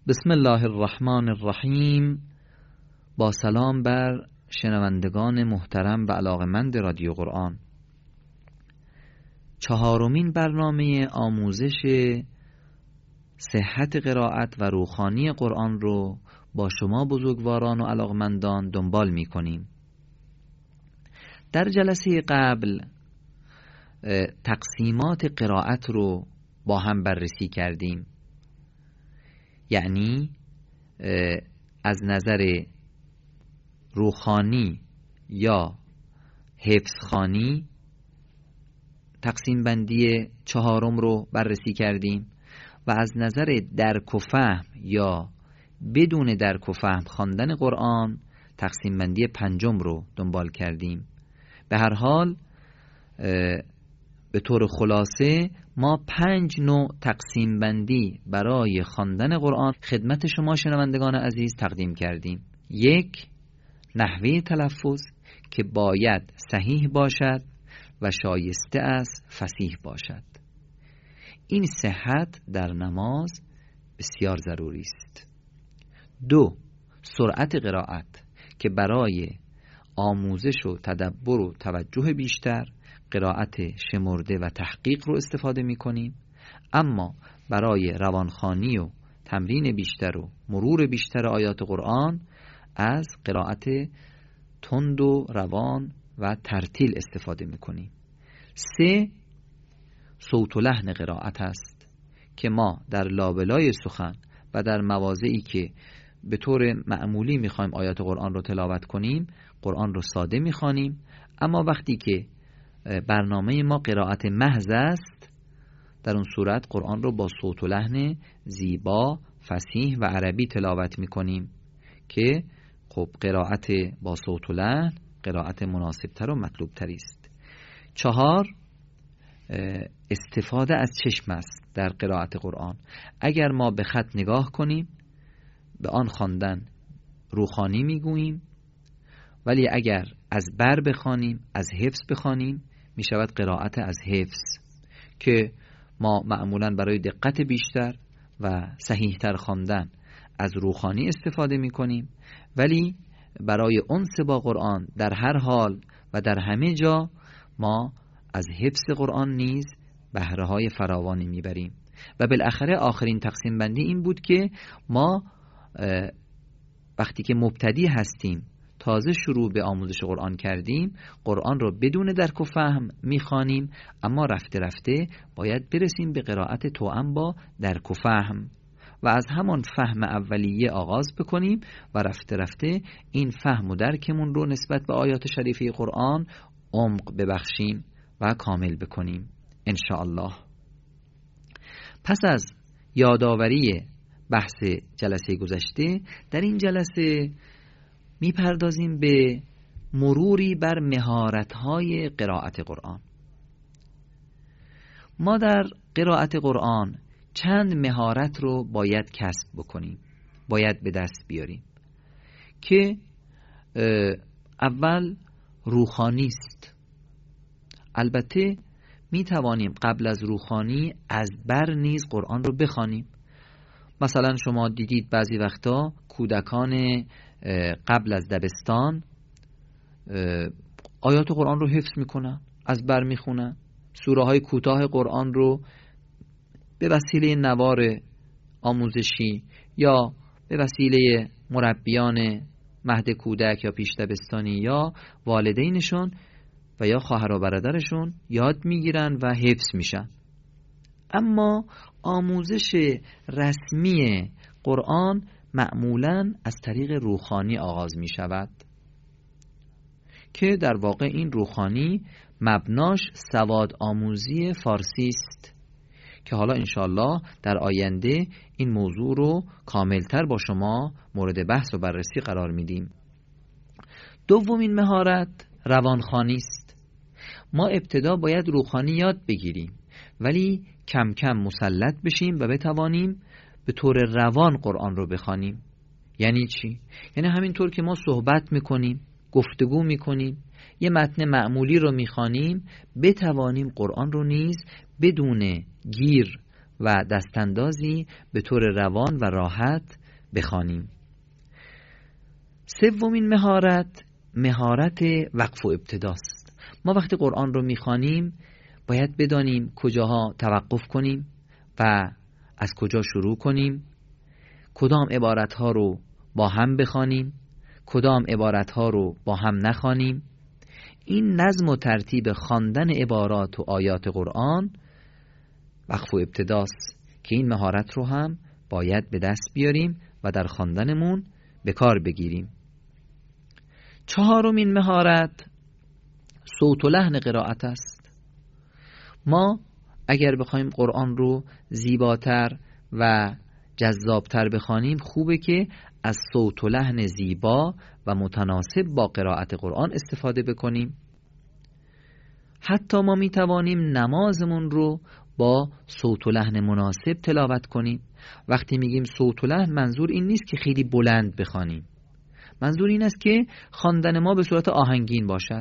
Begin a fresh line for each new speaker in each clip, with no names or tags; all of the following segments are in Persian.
بسم الله الرحمن الرحیم. با سلام بر شنوندگان محترم و علاقمند رادیو قرآن، چهارمین برنامه آموزش صحت قرائت و روخانی قرآن رو با شما بزرگواران و علاقمندان دنبال می کنیم. در جلسه قبل تقسیمات قرائت رو با هم بررسی کردیم، یعنی از نظر روخانی یا حفظخوانی تقسیم بندی چهارم رو بررسی کردیم و از نظر درک و فهم یا بدون درک و فهم خواندن قرآن تقسیم بندی پنجم رو دنبال کردیم. به هر حال به طور خلاصه ما 5 نوع تقسیم بندی برای خواندن قرآن خدمت شما شنوندگان عزیز تقدیم کردیم. 1. نحوه تلفظ که باید صحیح باشد و شایسته از فصیح باشد. این صحت در نماز بسیار ضروری است. 2. سرعت قرائت که برای آموزش و تدبر و توجه بیشتر قرائت شمرده و تحقیق رو استفاده می کنیم، اما برای روانخوانی و تمرین بیشتر و مرور بیشتر آیات قرآن از قرائت تند و روان و ترتیل استفاده می کنیم. 3. صوت و لحن قرائت است که ما در لابلای سخن و در مواضعی که به طور معمولی می خوایم آیات قرآن رو تلاوت کنیم قرآن رو ساده می خوانیم، اما وقتی که برنامه ما قرائت محض است در اون صورت قرآن رو با صوت و لحن زیبا، فصیح و عربی تلاوت می کنیم که خب قرائت با صوت و لحن قرائت مناسبتر و مطلوبتری است. 4. استفاده از چشم است در قرائت قرآن. اگر ما به خط نگاه کنیم به آن خواندن روخانی میگوییم، ولی اگر از بر بخوانیم، از حفظ بخوانیم، می شود قرائت از حفظ که ما معمولا برای دقت بیشتر و صحیحتر خواندن از روخانی استفاده می کنیم، ولی برای انس با قرآن در هر حال و در همه جا ما از حفظ قرآن نیز بهره های فراوانی می بریم. و بالاخره آخرین تقسیم بندی این بود که ما وقتی که مبتدی هستیم، تازه شروع به آموزش قرآن کردیم، قرآن رو بدون درک و فهم میخوانیم، اما رفته رفته باید برسیم به قرائت توأم با درک و فهم و از همان فهم اولیه آغاز بکنیم و رفته رفته این فهم و درکمون رو نسبت به آیات شریفه قرآن عمق ببخشیم و کامل بکنیم ان شاء الله. پس از یادآوری بحث جلسه گذشته، در این جلسه میپردازیم به مروری بر مهارت‌های قرائت قرآن. ما در قرائت قرآن چند مهارت رو باید کسب بکنیم، باید به دست بیاریم که اول روخانی است. البته میتوانیم قبل از روخانی از بر نیز قرآن رو بخوانیم. مثلا شما دیدید بعضی وقتا کودکان قبل از دبستان آیات قرآن رو حفظ میکنن، از بر میخونن، سوره های کوتاه قرآن رو به وسیله نوار آموزشی یا به وسیله مربیان مهد کودک یا پیش دبستانی یا والدینشون و یا خواهر و برادرشون یاد میگیرن و حفظ میشن. اما آموزش رسمی قرآن معمولاً از طریق روخانی آغاز می شود که در واقع این روخانی مبناش سواد آموزی فارسی است که حالا انشاءالله در آینده این موضوع رو کاملتر با شما مورد بحث و بررسی قرار میدیم. دومین مهارت روانخوانی است. ما ابتدا باید روخانی یاد بگیریم ولی کم کم مسلط بشیم و بتوانیم به طور روان قرآن رو بخوانیم. یعنی چی؟ یعنی همینطور که ما صحبت میکنیم، گفتگو میکنیم، یه متن معمولی رو میخوانیم، بتوانیم قرآن رو نیز بدون گیر و دستاندازی به طور روان و راحت بخوانیم. سومین مهارت وقف و ابتداست. ما وقتی قرآن رو میخوانیم باید بدانیم کجاها توقف کنیم و از کجا شروع کنیم، کدام عبارتها رو با هم بخوانیم، کدام عبارتها رو با هم نخوانیم. این نظم و ترتیب خواندن عبارات و آیات قرآن وقف و ابتداست که این مهارت رو هم باید به دست بیاریم و در خواندنمون به کار بگیریم. چهارمین مهارت صوت و لحن قرائت است. ما اگر بخوایم قرآن رو زیباتر و جذابتر بخوانیم خوبه که از صوت و لحن زیبا و متناسب با قرائت قرآن استفاده بکنیم. حتی ما میتوانیم نمازمون رو با صوت و لحن مناسب تلاوت کنیم. وقتی میگیم صوت و لحن منظور این نیست که خیلی بلند بخوانیم، منظور این است که خواندن ما به صورت آهنگین باشد،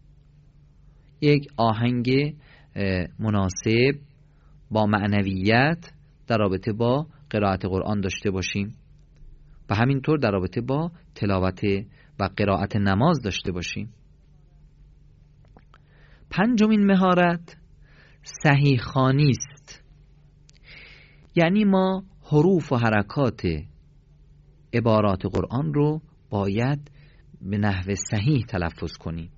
یک آهنگ مناسب با معنویت در رابطه با قرائت قرآن داشته باشیم و همینطور در رابطه با تلاوت و قرائت نماز داشته باشیم. پنجمین مهارت صحیح خوانی است. یعنی ما حروف و حرکات عبارات قرآن رو باید به نحو صحیح تلفظ کنیم.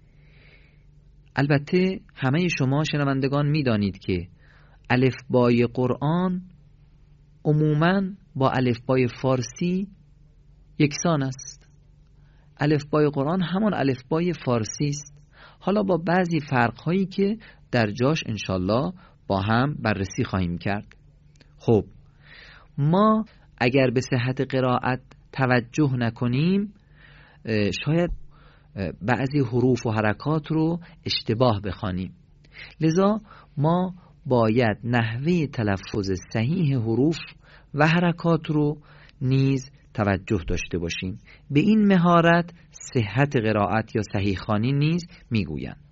البته همه شما شنوندگان میدانید که الفبای قرآن عموماً با الفبای فارسی یکسان است. الفبای قرآن همان الفبای فارسی است، حالا با بعضی فرق‌هایی که در جاش انشالله با هم بررسی خواهیم کرد. خب ما اگر به صحت قرائت توجه نکنیم شاید بعضی حروف و حرکات رو اشتباه بخوانیم. لذا ما باید نحوه تلفظ صحیح حروف و حرکات رو نیز توجه داشته باشیم. به این مهارت صحت قرائت یا صحیح خوانی نیز میگویند.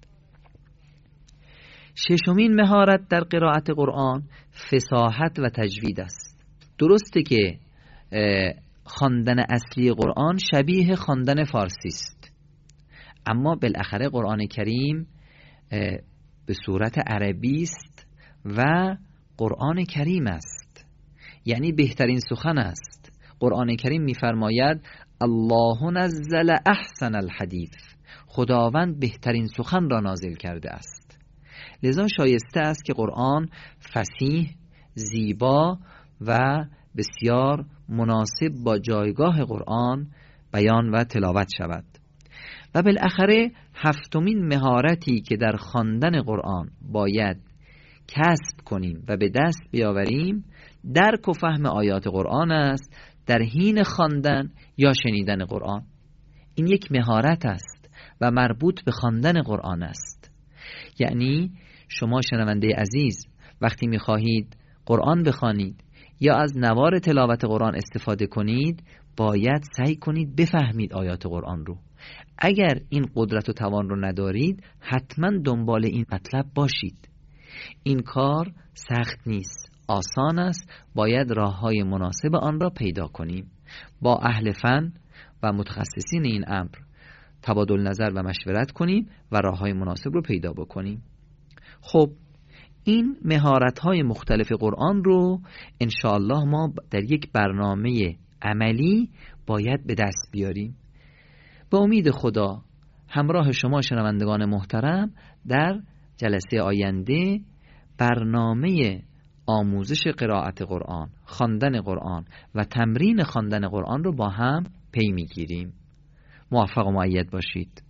ششمین مهارت در قرائت قرآن فصاحت و تجوید است. درسته که خواندن اصلی قرآن شبیه خواندن فارسی است، اما بالاخره قرآن کریم به صورت عربی است و قرآن کریم است، یعنی بهترین سخن است. قرآن کریم می‌فرماید الله نزل احسن الحدیث، خداوند بهترین سخن را نازل کرده است. لذا شایسته است که قرآن فصیح، زیبا و بسیار مناسب با جایگاه قرآن بیان و تلاوت شود. و بالاخره هفتمین مهارتی که در خواندن قرآن باید کسب کنیم و به دست بیاوریم درک و فهم آیات قرآن است در حین خواندن یا شنیدن قرآن. این یک مهارت است و مربوط به خواندن قرآن است. یعنی شما شنونده عزیز وقتی می‌خواهید قرآن بخوانید یا از نوار تلاوت قرآن استفاده کنید باید سعی کنید بفهمید آیات قرآن رو. اگر این قدرت و توان رو ندارید حتما دنبال این مطلب باشید. این کار سخت نیست، آسان است. باید راه‌های مناسب آن را پیدا کنیم. با اهل فن و متخصصین این امر تبادل نظر و مشورت کنیم و راه‌های مناسب رو پیدا بکنیم. خب این مهارت‌های مختلف قرآن رو انشاءالله ما در یک برنامه عملی باید به دست بیاریم. به امید خدا همراه شما شنوندگان محترم در جلسه آینده برنامه آموزش قرائت قرآن، خواندن قرآن و تمرین خواندن قرآن رو با هم پی میگیریم. موفق و مؤید باشید.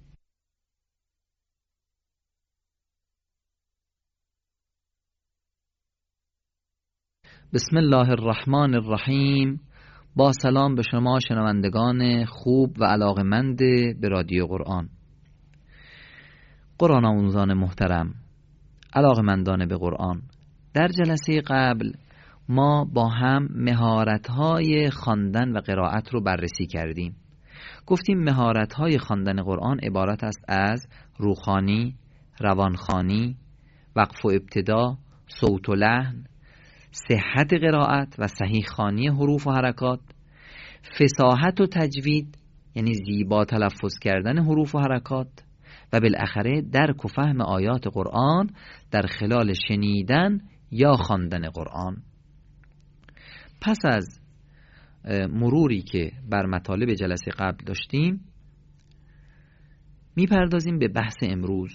بسم الله الرحمن الرحیم. با سلام به شما شنوندگان خوب و علاقمند به رادیو قرآن. قرآن آموزان محترم، علاقمندان به قرآن، در جلسه قبل ما با هم مهارت‌های خواندن و قرائت رو بررسی کردیم. گفتیم مهارت‌های خواندن قرآن عبارت است از روخوانی، روانخوانی، وقف و ابتدا، صوت و لحن، صحت قرائت و صحیح خوانی حروف و حرکات، فصاحت و تجوید یعنی زیبا تلفظ کردن حروف و حرکات، و بالاخره درک و فهم آیات قرآن در خلال شنیدن یا خواندن قرآن. پس از مروری که بر مطالب جلسه قبل داشتیم میپردازیم به بحث امروز.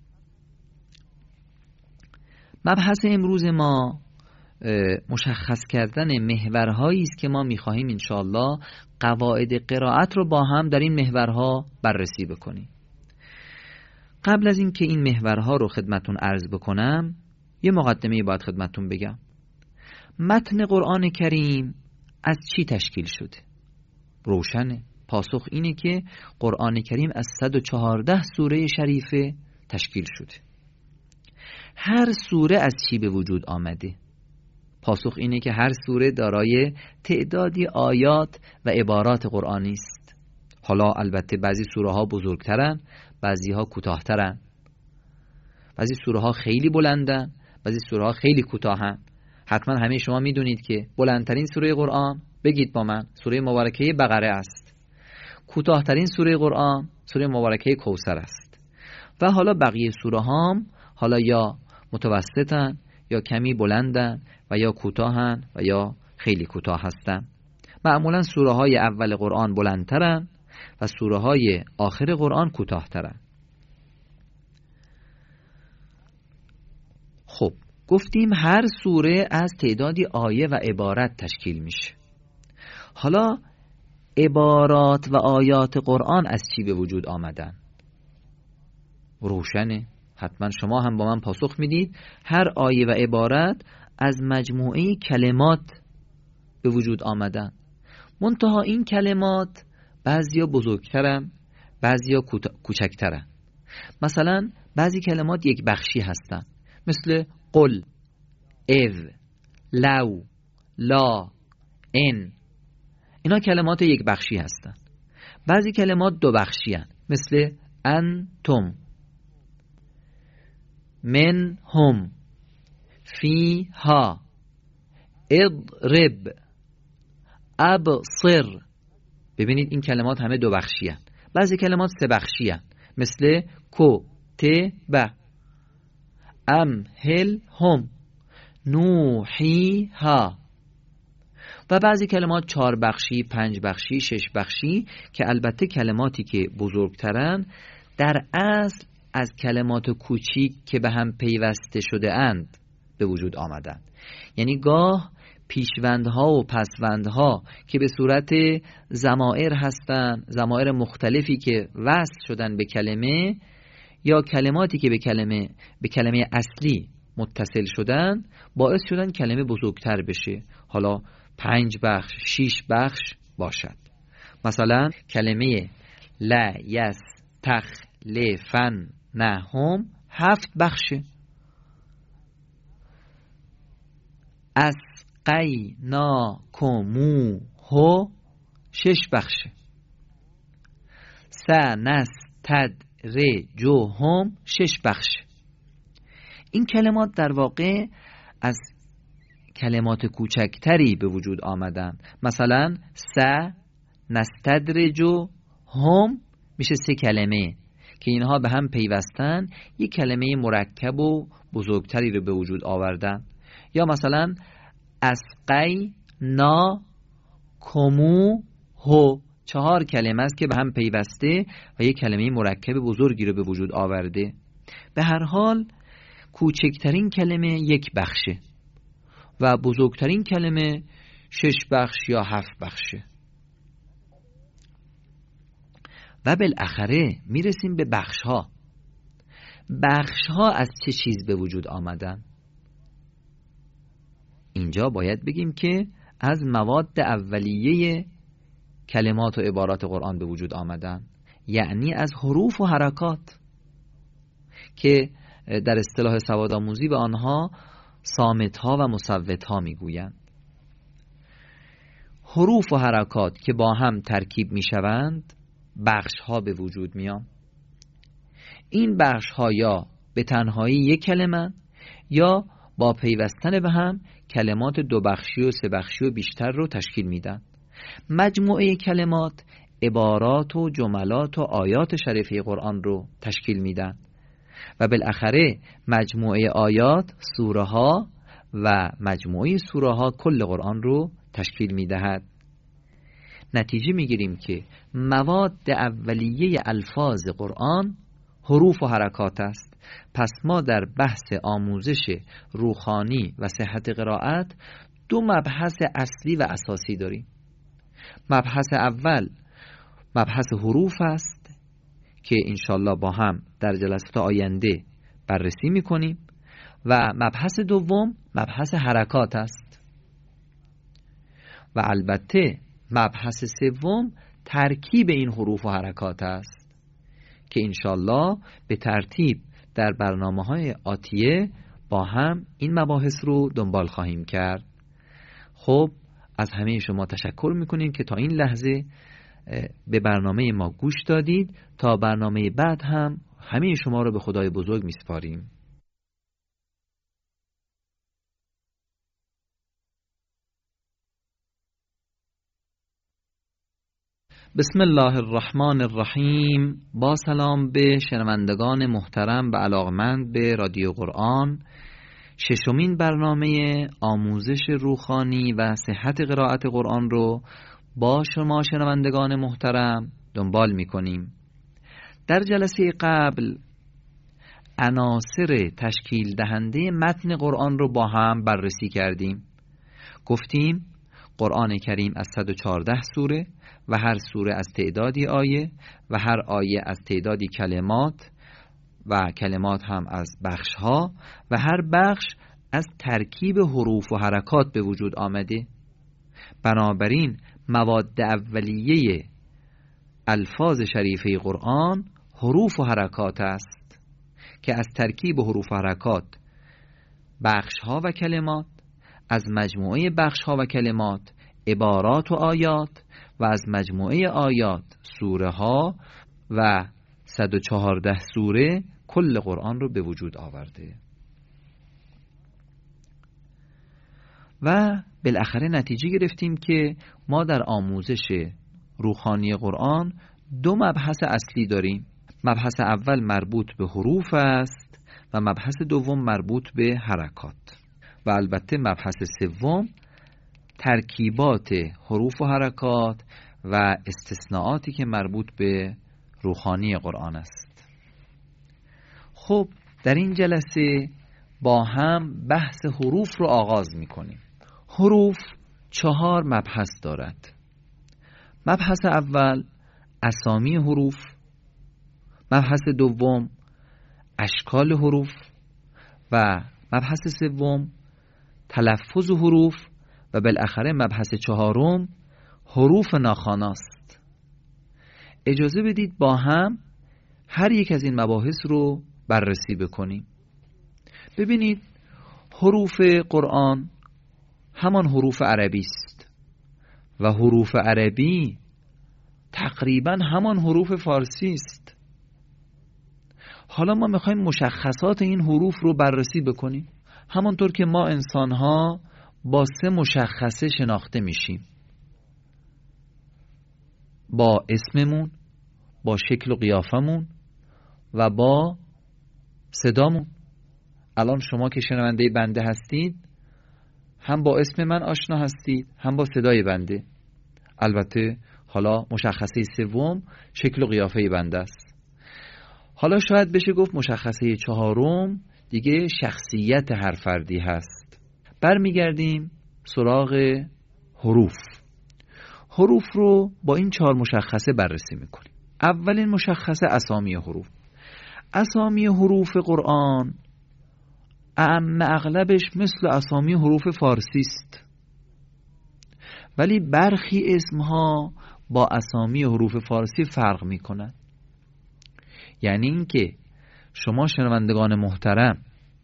مبحث امروز ما مشخص کردن محورهایی است که ما میخواهیم انشاءالله قواعد قرائت رو با هم در این محورها بررسی بکنیم. قبل از اینکه این محورها رو خدمتون عرض بکنم یه مقدمه باید خدمتون بگم. متن قرآن کریم از چی تشکیل شده؟ روشنه. پاسخ اینه که قرآن کریم از 114 سوره شریفه تشکیل شده. هر سوره از چی به وجود آمده؟ پاسخ اینه که هر سوره دارای تعدادی آیات و عبارات قرآنی است. حالا البته بعضی سوره ها بزرگترن، بعضی ها کوتاهترن. بعضی سوره ها خیلی بلندن، بعضی سوره ها خیلی کوتاهن. حتما همه شما میدونید که بلندترین سوره قرآن، بگید با من، سوره مبارکه بقره است. کوتاهترین سوره قرآن سوره مبارکه کوثر است. و حالا بقیه سوره هام حالا یا متوسطن یا کمی بلندن و یا کوتاهن و یا خیلی کوتاه هستن. معمولا سوره های اول قرآن بلندترن و سوره های آخر قرآن کوتاهترن. خب گفتیم هر سوره از تعدادی آیه و عبارت تشکیل میشه. حالا عبارات و آیات قرآن از چی به وجود آمدن؟ روشنه. حتما شما هم با من پاسخ میدید هر آیه و عبارت از مجموعه کلمات به وجود آمدن. منتها این کلمات بعضیا بزرگترن، بعضیا کوچکترن. مثلا بعضی کلمات یک بخشی هستن، مثل قل، اذ، لو، لا، ان. اینا کلمات یک بخشی هستن. بعضی کلمات دو بخشی هستن، مثل انتم، من هم، فیها، اضرب، ابصر. ببینید این کلمات همه دو بخشی هستن. بعضی کلمات سه بخشی هستن، مثل کتب، امهلهم، نوحیها. و بعضی کلمات 4 بخشی، 5 بخشی، 6 بخشی که البته کلماتی که بزرگترن در اصل از کلمات کوچیک که به هم پیوسته شده اند به وجود آمدن. یعنی گاه پیشوندها و پسوندها که به صورت ضمائر هستند، ضمائر مختلفی که وصل شدن به کلمه، یا کلماتی که به کلمه اصلی متصل شدن، باعث شدن کلمه بزرگتر بشه. حالا 5 بخش، 6 بخش باشد. مثلا کلمه لا یستخلفن نهم 7 بخشه. اسقیناکموه 6 بخشه. سنستدرجهم 6 بخشه. این کلمات در واقع از کلمات کوچکتری به وجود آمدن. مثلا سنستدرجهم میشه 3 کلمه که اینها به هم پیوستن یک کلمه مرکب و بزرگتری رو به وجود آوردن. یا مثلا اسقیناکموه 4 کلمه است که به هم پیوسته و یک کلمه مرکب بزرگی رو به وجود آورده. به هر حال کوچکترین کلمه 1 بخشه و بزرگترین کلمه 6 بخش یا 7 بخشه. و بالاخره میرسیم به بخشها. بخشها از چه چیز به وجود آمدن؟ اینجا باید بگیم که از مواد اولیه کلمات و عبارات قرآن به وجود آمدن، یعنی از حروف و حرکات که در اصطلاح سوادآموزی به آنها صامت‌ها و مصوت‌ها میگویند. حروف و حرکات که با هم ترکیب میشوند بخش‌ها به وجود میان. این بخش‌ها یا به تنهایی یک کلمه یا با پیوستن به هم کلمات 2 بخشی و 3 بخشی و بیشتر رو تشکیل میدن. مجموعه کلمات عبارات و جملات و آیات شریفه قرآن رو تشکیل میدن و بالاخره مجموعه آیات سوره ها و مجموعه سوره ها کل قرآن رو تشکیل میدهد. نتیجه میگیریم که مواد اولیه الفاظ قرآن حروف و حرکات است. پس ما در بحث آموزش روحانی و صحت قرائت 2 مبحث اصلی و اساسی داریم. مبحث اول مبحث حروف است که انشالله با هم در جلسات آینده بررسی میکنیم و مبحث دوم مبحث حرکات است و البته مبحث سوم ترکیب این حروف و حرکات است که انشالله به ترتیب در برنامه‌های آتیه با هم این مباحث رو دنبال خواهیم کرد. خب از همه شما تشکر میکنیم که تا این لحظه به برنامه ما گوش دادید. تا برنامه بعد هم همه شما رو به خدای بزرگ میسپاریم. بسم الله الرحمن الرحیم. با سلام به شنوندگان محترم و علاقمند به رادیو قرآن، 6مین برنامه آموزش روحانی و صحت قرائت قرآن رو با شما شنوندگان محترم دنبال می‌کنیم. در جلسه قبل عناصر تشکیل دهنده متن قرآن رو با هم بررسی کردیم. گفتیم قرآن کریم از 114 سوره و هر سوره از تعدادی آیه و هر آیه از تعدادی کلمات و کلمات هم از بخش‌ها و هر بخش از ترکیب حروف و حرکات به وجود آمده. بنابراین مواد اولیه الفاظ شریفه قرآن حروف و حرکات است که از ترکیب حروف و حرکات بخش‌ها و کلمات، از مجموعه بخش‌ها و کلمات عبارات و آیات و از مجموعه آیات سوره ها و 114 سوره کل قرآن رو به وجود آورده. و بالاخره نتیجه گرفتیم که ما در آموزش روحانی قرآن 2 مبحث اصلی داریم. مبحث اول مربوط به حروف است و مبحث دوم مربوط به حرکات و البته مبحث سوم ترکیبات حروف و حرکات و استثناءاتی که مربوط به روحانی قرآن است. خب در این جلسه با هم بحث حروف رو آغاز می‌کنیم. حروف 4 مبحث دارد. مبحث اول اسامی حروف، مبحث دوم اشکال حروف و مبحث سوم تلفظ حروف و بالاخره مبحث 4 حروف ناخواناست. اجازه بدید با هم هر یک از این مباحث رو بررسی بکنیم. ببینید حروف قرآن همان حروف عربی است و حروف عربی تقریبا همان حروف فارسی است. حالا ما میخوایم مشخصات این حروف رو بررسی بکنیم. همانطور که ما انسان‌ها با 3 مشخصه شناخته میشیم: با اسممون، با شکل و قیافمون و با صدامون. الان شما که شنونده بنده هستید هم با اسم من آشنا هستید هم با صدای بنده. البته حالا مشخصه سوم شکل و قیافه بنده است. حالا شاید بشه گفت مشخصه 4 دیگه شخصیت هر فردی هست. برمیگردیم سراغ حروف. حروف رو با این 4 مشخصه بررسی میکنیم. اولین مشخصه اسامی حروف. اسامی حروف قرآن اغلبش مثل اسامی حروف فارسی است، ولی برخی اسمها با اسامی حروف فارسی فرق میکنند. یعنی اینکه شما شنوندگان محترم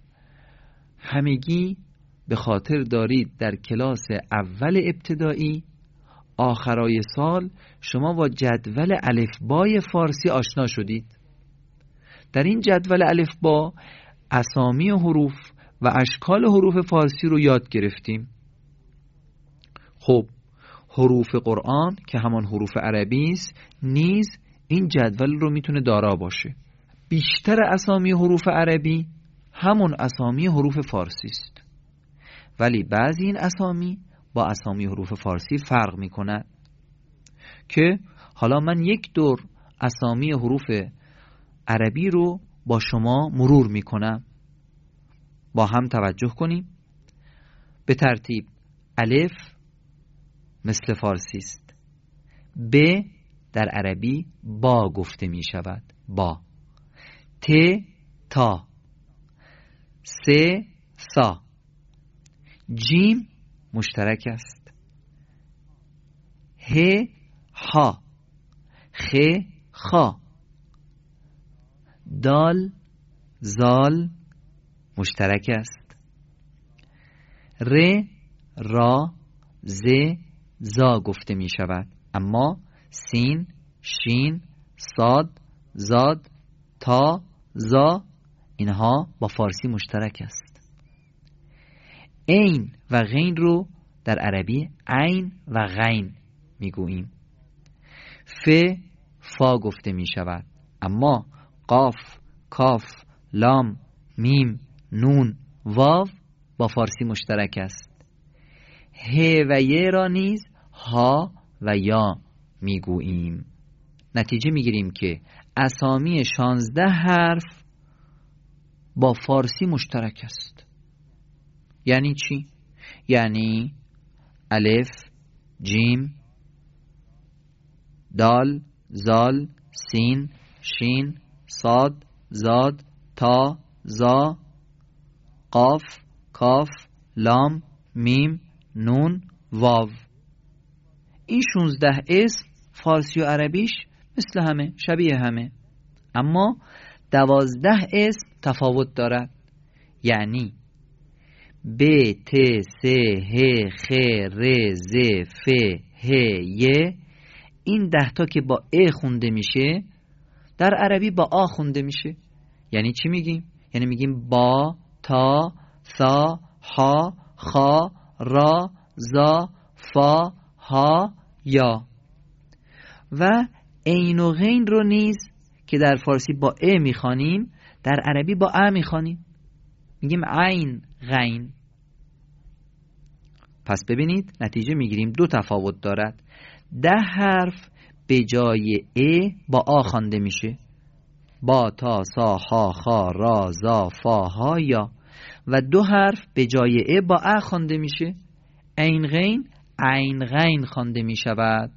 همگی به خاطر دارید در کلاس اول ابتدایی آخرای سال شما با جدول الفبای فارسی آشنا شدید. در این جدول الفبا اسامی حروف و اشکال حروف فارسی رو یاد گرفتیم. خب حروف قرآن که همان حروف عربی است نیز این جدول رو میتونه دارا باشه. بیشتر اسامی حروف عربی همون اسامی حروف فارسی است، ولی بعضی این اسامی با اسامی حروف فارسی فرق میکنن که حالا من یک دور اسامی حروف عربی رو با شما مرور میکنم. با هم توجه کنیم. به ترتیب: الف مثل فارسی است. ب در عربی با گفته می شود، با. ت تا. س سا. جیم مشترک است. ه ها. خ خا. دال زال مشترک است. ر را ز زا گفته می شود، اما سین شین صاد زاد تا زا اینها با فارسی مشترک است. عین و غین رو در عربی عین و غین می گوییم. ف فا گفته می شود، اما قاف کاف لام میم نون واو با فارسی مشترک است. ه و ی را نیز ها و یا میگوییم. نتیجه میگیریم که اسامی 16 حرف با فارسی مشترک است. یعنی چی؟ یعنی الف جیم دال زال سین شین صاد زاد تا زا قاف کاف لام میم نون واو. این 16 اسم فارسی و عربیش مثل همه، شبیه همه، اما 12 اسم تفاوت دارد. یعنی ب ت س ه خ ر ز ف ه ی، این 10 تا که با ا خونده میشه در عربی با آ خونده میشه. یعنی چی میگیم؟ یعنی میگیم با تا ثا ها خا را زا فا ها یا. و عین و غین رو نیز که در فارسی با ا میخوانیم در عربی با ا میخوانیم، میگیم عین غین. پس ببینید نتیجه میگیریم 2 تفاوت دارد. 10 حرف به جای ا با آ خوانده میشه، با تا سا ها خا را زا فا ها یا. و 2 حرف به جای ا با ا خوانده میشه، عین غین عین غین خوانده می شود.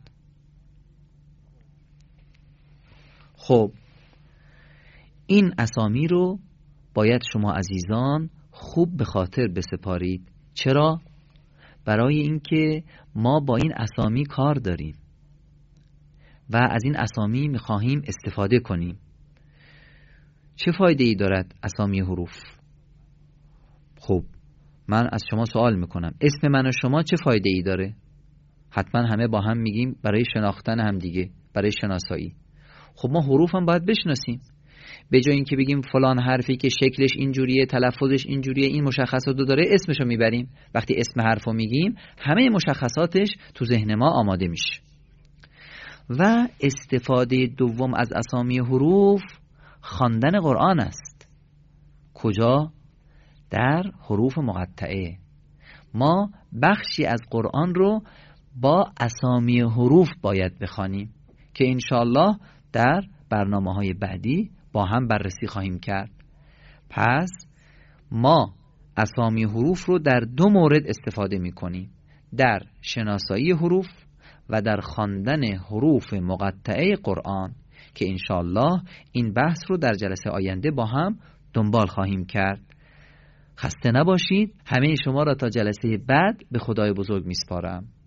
خب این اسامی رو باید شما عزیزان خوب به خاطر بسپارید. چرا؟ برای اینکه ما با این اسامی کار داریم و از این اسامی می‌خواهیم استفاده کنیم. چه فایده ای دارد اسامی حروف؟ خب من از شما سوال میکنم، اسم من و شما چه فایده ای داره؟ حتما همه با هم میگیم برای شناختن هم دیگه، برای شناسایی. خب ما حروف هم باید بشناسیم. به جای اینکه بگیم فلان حرفی که شکلش اینجوریه تلفظش اینجوریه این مشخصات رو داره اسمشو میبریم. وقتی اسم حرفو میگیم همه مشخصاتش تو ذهن ما آماده میشه. و استفاده دوم از اسامی حروف خواندن قرآن است. کجا؟ در حروف مقطعه. ما بخشی از قرآن رو با اسامی حروف باید بخوانیم که انشالله در برنامه‌های بعدی با هم بررسی خواهیم کرد. پس ما اسامی حروف رو در 2 مورد استفاده می‌کنیم، در شناسایی حروف و در خواندن حروف مقطعه قرآن که انشالله این بحث رو در جلسه آینده با هم دنبال خواهیم کرد. خسته نباشید. همه شما را تا جلسه بعد به خدای بزرگ میسپارم.